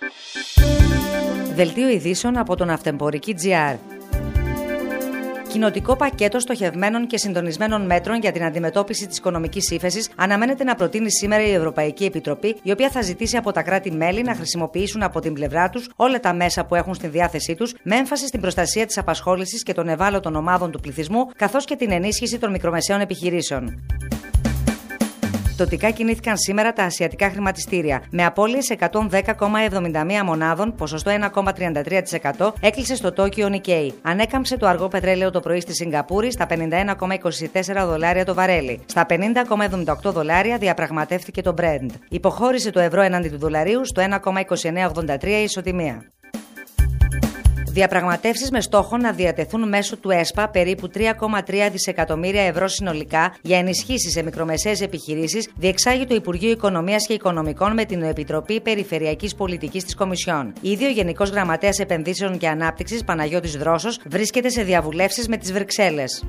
Δελτίο ειδήσεων από τον Ναυτεμπορική.gr. Κοινοτικό πακέτο στοχευμένων και συντονισμένων μέτρων για την αντιμετώπιση της οικονομικής ύφεσης αναμένεται να προτείνει σήμερα η Ευρωπαϊκή Επιτροπή, η οποία θα ζητήσει από τα κράτη-μέλη να χρησιμοποιήσουν από την πλευρά τους όλα τα μέσα που έχουν στη διάθεσή τους, με έμφαση στην προστασία της απασχόλησης και των ευάλωτων ομάδων του πληθυσμού, καθώς και την ενίσχυση των μικρομεσαίων επιχειρήσεων. Πτωτικά κινήθηκαν σήμερα τα ασιατικά χρηματιστήρια. Με απώλειες 110,71 μονάδων, ποσοστό 1,33%, έκλεισε στο Τόκιο Nikkei. Ανέκαμψε το αργό πετρέλαιο το πρωί στη Σιγκαπούρη στα $51,24 το βαρέλι. Στα $50,78 διαπραγματεύτηκε το Brent. Υποχώρησε το ευρώ έναντι του δολαρίου στο 1,2983 ισοτιμία. Διαπραγματεύσεις με στόχο να διατεθούν μέσω του ΕΣΠΑ περίπου 3,3 δισεκατομμύρια ευρώ συνολικά για ενισχύσεις σε μικρομεσαίες επιχειρήσεις, διεξάγει το Υπουργείο Οικονομίας και Οικονομικών με την Επιτροπή Περιφερειακής Πολιτικής της Κομισιόν. Ήδη ο Γενικός Γραμματέας Επενδύσεων και Ανάπτυξης Παναγιώτης Δρόσος βρίσκεται σε διαβουλεύσεις με τις Βρυξέλλες.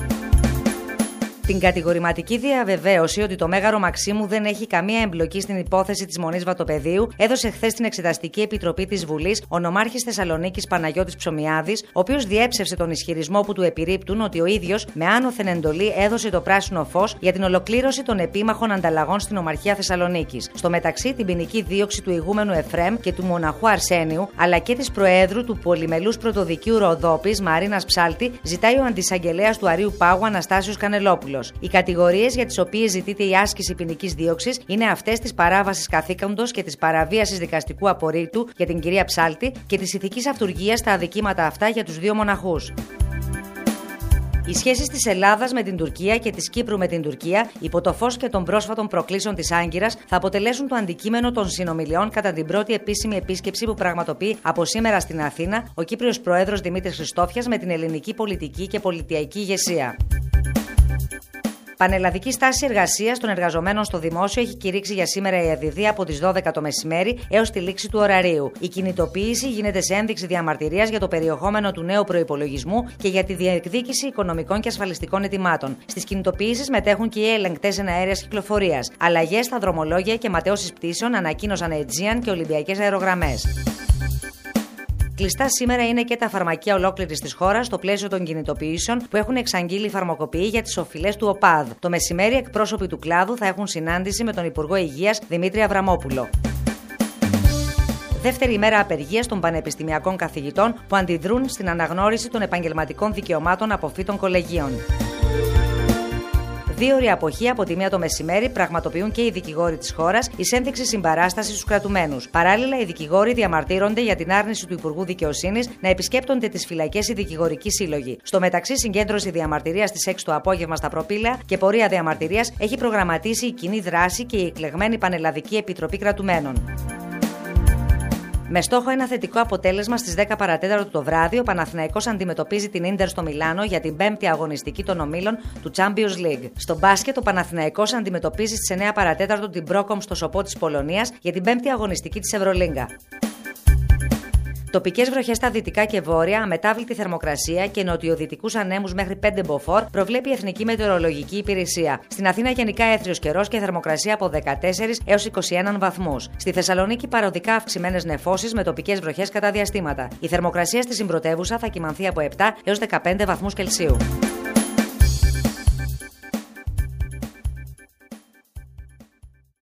Την κατηγορηματική διαβεβαίωση ότι το Μέγαρο Μαξίμου δεν έχει καμία εμπλοκή στην υπόθεση της Μονής Βατοπεδίου έδωσε χθες στην Εξεταστική Επιτροπή της Βουλής ο νομάρχης Θεσσαλονίκης Παναγιώτης Ψωμιάδης, ο οποίος διέψευσε τον ισχυρισμό που του επιρρύπτουν ότι ο ίδιος με άνωθεν εντολή έδωσε το πράσινο φως για την ολοκλήρωση των επίμαχων ανταλλαγών στην Ομαρχία Θεσσαλονίκης. Στο μεταξύ, την ποινική δίωξη του ηγούμενου Εφρέμ και του μοναχού Αρσένιου, αλλά και της Προέδρου του Πολυμελούς Πρωτοδικείου Ροδόπης Μαρίνας Ψάλτη, ζητάει ο αντισαγγελέας του Αρείου Πάγου Αναστάσιος Κανελόπουλος. Οι κατηγορίες για τις οποίες ζητείται η άσκηση ποινικής δίωξης είναι αυτές της παράβασης καθήκοντος και της παραβίασης δικαστικού απορρίτου για την κυρία Ψάλτη και της ηθικής αυτουργίας στα αδικήματα αυτά για τους δύο μοναχούς. Οι σχέσεις της Ελλάδας με την Τουρκία και της Κύπρου με την Τουρκία, υπό το φως και των πρόσφατων προκλήσεων της Άγκυρας, θα αποτελέσουν το αντικείμενο των συνομιλιών κατά την πρώτη επίσημη επίσκεψη που πραγματοποιεί από σήμερα στην Αθήνα ο Κύπριος Πρόεδρος Δημήτρης Χριστόφιας με την ελληνική πολιτική και πολιτιακή ηγεσία. Πανελλαδική στάση εργασίας των εργαζομένων στο δημόσιο έχει κηρύξει για σήμερα η ΕΔΔ από τις 12 το μεσημέρι έως τη λήξη του ωραρίου. Η κινητοποίηση γίνεται σε ένδειξη διαμαρτυρίας για το περιεχόμενο του νέου προϋπολογισμού και για τη διεκδίκηση οικονομικών και ασφαλιστικών αιτημάτων. Στις κινητοποιήσεις μετέχουν και οι ελεγκτές εναέρειας κυκλοφορίας. Αλλαγές στα δρομολόγια και ματαιώσεις πτήσεων ανακοίνωσαν Aegean και Ολυμπιακές αερογραμμές. Κλειστά σήμερα είναι και τα φαρμακεία ολόκληρης της χώρας στο πλαίσιο των κινητοποιήσεων που έχουν εξαγγείλει φαρμακοποιοί για τις οφειλές του ΟΠΑΔ. Το μεσημέρι, εκπρόσωποι του κλάδου θα έχουν συνάντηση με τον Υπουργό Υγείας Δημήτρη Αβραμόπουλο. Δεύτερη ημέρα απεργίας των πανεπιστημιακών καθηγητών που αντιδρούν στην αναγνώριση των επαγγελματικών δικαιωμάτων αποφύτων κολεγίων. 2 ώρες αποχή από τη 1 το μεσημέρι πραγματοποιούν και οι δικηγόροι της χώρας εις ένδειξη συμπαράστασης στους κρατουμένους. Παράλληλα, οι δικηγόροι διαμαρτύρονται για την άρνηση του Υπουργού Δικαιοσύνης να επισκέπτονται τις φυλακές οι δικηγορικοί σύλλογοι. Στο μεταξύ, συγκέντρωση διαμαρτυρίας στις 6 το απόγευμα στα Προπήλαια και πορεία διαμαρτυρίας έχει προγραμματίσει η Κοινή Δράση και η εκλεγμένη Πανελλαδική Επιτροπή Κρατουμένων. Με στόχο ένα θετικό αποτέλεσμα στις 10 παρατέταρτο το βράδυ, ο Παναθηναϊκός αντιμετωπίζει την Ίντερ στο Μιλάνο για την 5η αγωνιστική των ομίλων του Champions League. Στο μπάσκετ, ο Παναθηναϊκός αντιμετωπίζει στις 9 παρατέταρτο την Πρόκομ στο Σοπό της Πολωνίας για την 5η αγωνιστική της Ευρωλίγκα. Τοπικές βροχές στα δυτικά και βόρεια, αμετάβλητη θερμοκρασία και νοτιοδυτικούς ανέμους μέχρι 5 μποφόρ προβλέπει η Εθνική Μετεωρολογική Υπηρεσία. Στην Αθήνα γενικά έθριος καιρός και θερμοκρασία από 14 έως 21 βαθμούς. Στη Θεσσαλονίκη παροδικά αυξημένες νεφώσεις με τοπικές βροχές κατά διαστήματα. Η θερμοκρασία στη συμπρωτεύουσα θα κυμανθεί από 7 έως 15 βαθμούς Κελσίου.